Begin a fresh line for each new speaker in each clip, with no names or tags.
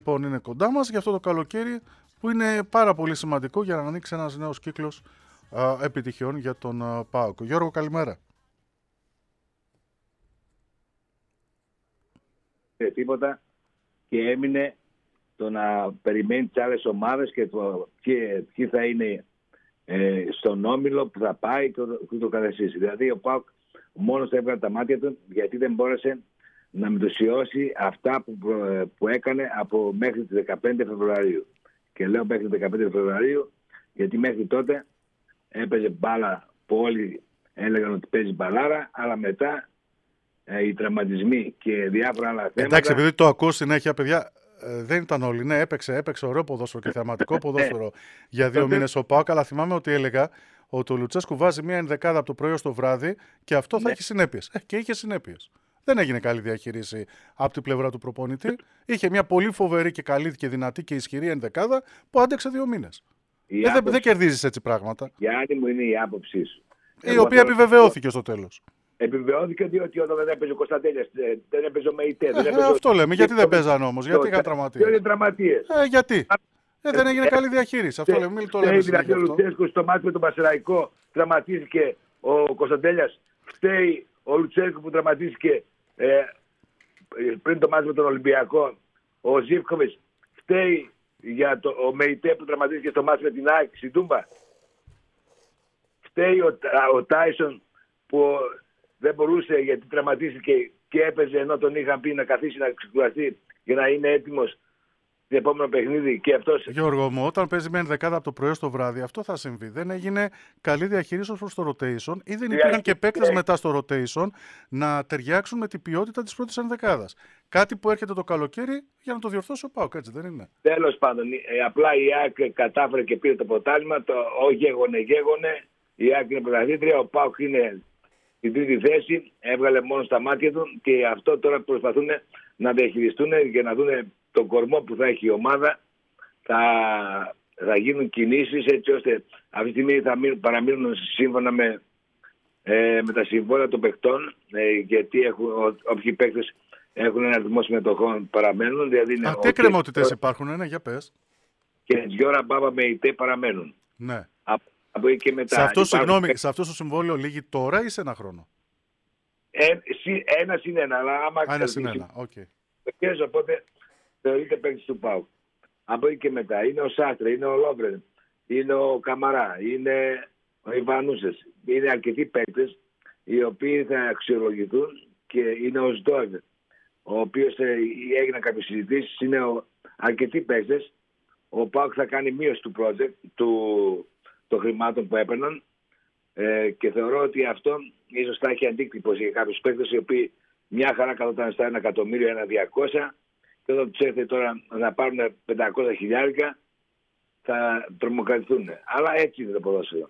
Λοιπόν, είναι κοντά μας για αυτό το καλοκαίρι που είναι πάρα πολύ σημαντικό για να ανοίξει ένας νέος κύκλος επιτυχιών για τον ΠΑΟΚ. Γιώργο, καλημέρα.
Τίποτα και έμεινε το να περιμένει τις άλλες ομάδες και ποιοι θα είναι στον όμιλο που θα πάει και ούτω καθεξής. Δηλαδή ο ΠΑΟΚ μόνος έβγαλε τα μάτια του γιατί δεν μπόρεσε να μετουσιώσει αυτά που έκανε από μέχρι τις 15 Φεβρουαρίου. Και λέω μέχρι τις 15 Φεβρουαρίου γιατί μέχρι τότε έπαιζε μπάλα που όλοι έλεγαν ότι παίζει μπαλάρα, αλλά μετά οι τραυματισμοί και διάφορα άλλα θέματα.
Εντάξει, επειδή το ακούω συνέχεια, παιδιά, δεν ήταν όλοι. Ναι, έπαιξε ωραίο ποδόσφαιρο και θεαματικό ποδόσφαιρο για 2 μήνες ο ΠΑΟΚ, αλλά θυμάμαι ότι έλεγα ότι ο Λουτσέσκου βάζει μια ενδεκάδα από το πρωί ως το βράδυ και αυτό θα έχει συνέπειες. Και είχε συνέπειες. Δεν έγινε καλή διαχείριση από την πλευρά του προπονητή. Είχε μια πολύ φοβερή και καλή και δυνατή και ισχυρή ενδεκάδα που άντεξε 2 μήνες. Δεν κερδίζεις έτσι πράγματα.
Γιάννη μου, είναι η άποψή σου.
Η οποία επιβεβαιώθηκε στο τέλος.
Επιβεβαιώθηκε διότι όταν δεν έπαιζε ο Κωνσταντέλιας, δεν έπαιζε ο Μεϊτέ.
Αυτό λέμε. Γιατί δεν παίζανε όμως, γιατί είχαν τραυματίες. Γιατί. Δεν έγινε καλή διαχείριση. Αυτό λέμε.
Δηλαδή ο Λουτσέσκου στο μάτι με τον Πασεραϊκό τραυματίστηκε ο Κωνσταντέλιας. Φταίει ο Λουτσέσκου που τραυματίστηκε πριν το μάτι με τον Ολυμπιακό. Ο Ζίβκοβιτς φταίει για ο Μεϊτέ που τραυματίστηκε στο μάτι με την ΑΕΚ στην Τούμπα. Φταίει ο Τάισον που δεν μπορούσε γιατί τραυματίστηκε και έπαιζε ενώ τον είχαν πει να καθίσει να ξεκουραστεί για να είναι έτοιμος το επόμενο παιχνίδι και αυτός.
Γιώργο μου, όταν παίζει με ενδεκάδα από το πρωί στο βράδυ, αυτό θα συμβεί. Δεν έγινε καλή διαχείριση ως προς το rotation ή δεν υπήρχαν και παίκτες μετά στο rotation να ταιριάξουν με την ποιότητα της πρώτης ενδεκάδας. Κάτι που έρχεται το καλοκαίρι για να το διορθώσει ο ΠΑΟΚ, έτσι δεν είναι?
Τέλος πάντων, απλά η ΑΕΚ κατάφερε και πήρε το ποτάλημα. Γέγονε. Η ΑΕΚ είναι πρωταθλήτρια, ο ΠΑΟΚ είναι στην τρίτη θέση, έβγαλε μόνο στα μάτια του και αυτό τώρα προσπαθούν να διαχειριστούν για να δουν τον κορμό που θα έχει η ομάδα. Θα γίνουν κινήσεις έτσι ώστε αυτή τη στιγμή θα παραμείνουν σύμφωνα με τα συμβόλαια των παιχτών, γιατί όποιοι παίκτες έχουν ένα αριθμό συμμετοχών παραμένουν. Δηλαδή
τι εκκρεμότητες υπάρχουν, για πες.
Και Γιώργα Μπάμπα με ΙΤΕ παραμένουν.
Ναι.
Από εκεί και μετά.
Σε αυτό το συμβόλαιο λύγει τώρα ή σε ένα χρόνο?
1+1, αλλά άμα
okay.
Οπότε θεωρείται παίκτης του ΠΑΟΚ. Από εκεί και μετά είναι ο Σάστρε, είναι ο Λόβρεν, είναι ο Καμαρά, είναι ο Ιβανούσες. Είναι αρκετοί παίκτες οι οποίοι θα αξιολογηθούν και είναι ο Σντόβ, ο οποίος έγιναν κάποιες συζητήσεις, είναι αρκετοί παίκτες. Ο ΠΑΟΚ θα κάνει μείωση του project, των χρημάτων που έπαιρναν και θεωρώ ότι αυτό ίσως θα έχει αντίκτυπο για κάποιους παίκτες οι οποίοι μια χαρά καθόταν στα 1 εκατομμύριο, 1.200 και όταν τους έρθει τώρα να πάρουν 500 χιλιάρικα θα τρομοκρατηθούν. Αλλά έτσι είναι το ποδόσφαιρο.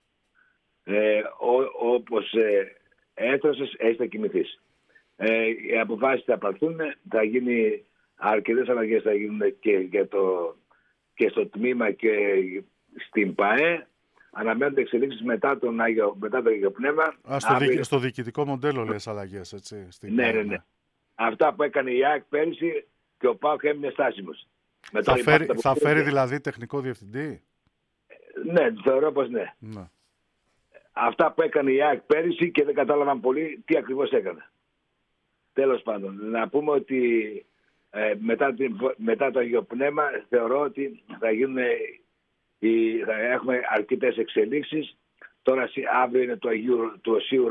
Όπως έστρωσες, έτσι θα κοιμηθείς. Οι αποφάσεις θα πάρθουν, θα γίνει αρκετές αλλαγές, θα γίνουν και στο τμήμα και στην ΠΑΕ. Αναμένονται εξελίξεις μετά το Αγίο Πνεύμα.
Στο διοικητικό μοντέλο λες αλλαγές, έτσι?
Ναι. Αυτά που έκανε η ΑΕΚ πέρυσι και ο ΠΑΟΚ έμεινε στάσιμος.
Θα φέρει δηλαδή τεχνικό διευθυντή?
Ναι, θεωρώ πως ναι. Αυτά που έκανε η ΑΕΚ πέρυσι και δεν κατάλαβαν πολύ τι ακριβώς έκανε. Τέλος πάντων, να πούμε ότι μετά το Αγίο Πνεύμα θεωρώ ότι θα έχουμε αρκετές εξελίξεις. Τώρα αύριο είναι του Οσίου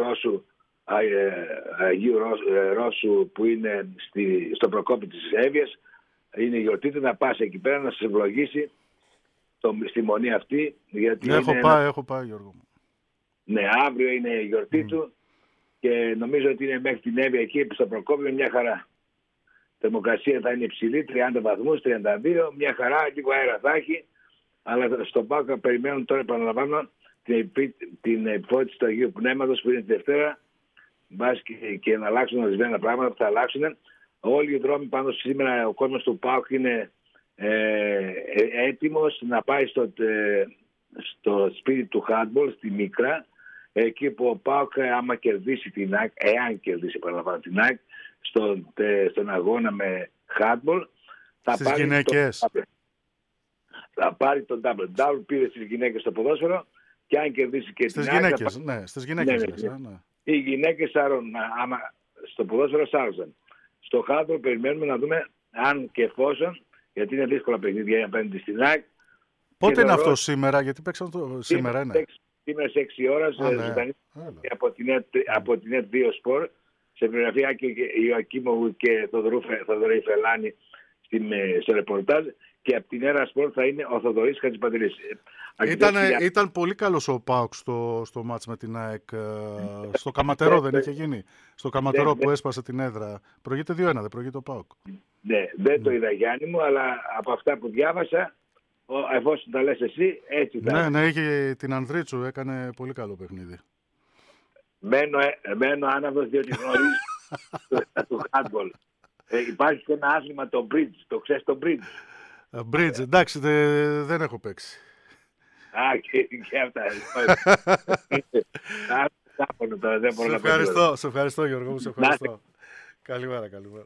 Ρώσου που είναι στο Προκόπη της Εύβοιας. Είναι η γιορτή του, να πας εκεί πέρα να σας ευλογήσει στη μονή αυτή. Γιατί
έχω πάει Γιώργο μου.
Ναι, αύριο είναι η γιορτή του και νομίζω ότι είναι μέχρι την Εύβοια εκεί στο Προκόπη με μια χαρά. Η θερμοκρασία θα είναι υψηλή, 30 βαθμούς, 32, μια χαρά, λίγο αέρα θα έχει. Αλλά στον ΠΑΟΚ περιμένουν τώρα, επαναλαμβάνω, την επιφώτιση του Αγίου Πνεύματος που είναι τη Δευτέρα. Μπας και να αλλάξουν ορισμένα πράγματα που θα αλλάξουν. Όλοι οι δρόμοι πάνω σήμερα, ο κόσμος του ΠΑΟΚ είναι έτοιμος να πάει στο σπίτι του handball, στη Μίκρα, εκεί που ο ΠΑΟΚ άμα κερδίσει την ΑΕΚ, εάν κερδίσει επαναλαμβάνω την ΑΕΚ, στον αγώνα με handball,
Στις γυναίκες.
Θα πάρει τον double. Double πήρε στις γυναίκες στο ποδόσφαιρο και αν κερδίσει και
στις
την
γυναίκες, ναι, στις γυναίκες.
Ναι. Οι γυναίκες στο ποδόσφαιρο σάρωσαν. Στο χάδο περιμένουμε να δούμε αν και εφόσον, γιατί είναι δύσκολα παιχνίδια απέναντι στην ΑΕΚ.
Πότε είναι αυτό σήμερα, γιατί παίξαν σήμερα είναι.
Σήμερα σε 6 ώρα από την ΕΤ2 Σπορ, σε βιογραφία και Ιωακίμοβου και Θοδωρή Φελάνη στο ρεπορτάζ, και από την ΕΡΑ Σπορ θα είναι ο Θοδωρής Χατζηπαντελής.
Ήταν πολύ καλός ο ΠΑΟΚ στο μάτς με την ΑΕΚ. Στο Καματερό δεν είχε γίνει. Στο Καματερό που έσπασε την έδρα. Προηγείται 2-1, δεν προηγείται ο ΠΑΟΚ.
Ναι, δεν το είδα Γιάννη μου, αλλά από αυτά που διάβασα, εφόσον τα λες εσύ, έτσι θα.
Ναι, είχε την Ανδρίτσου, έκανε πολύ καλό παιχνίδι.
Μένω άναυδος διότι γνωρίζω του handball. Υπάρχει και ένα άθλημα, το bridge. Το ξέρεις το bridge?
Bridge, εντάξει, δεν έχω παίξει.
Και αυτά.
Σε ευχαριστώ Γιώργο μου, σε ευχαριστώ. Καλημέρα.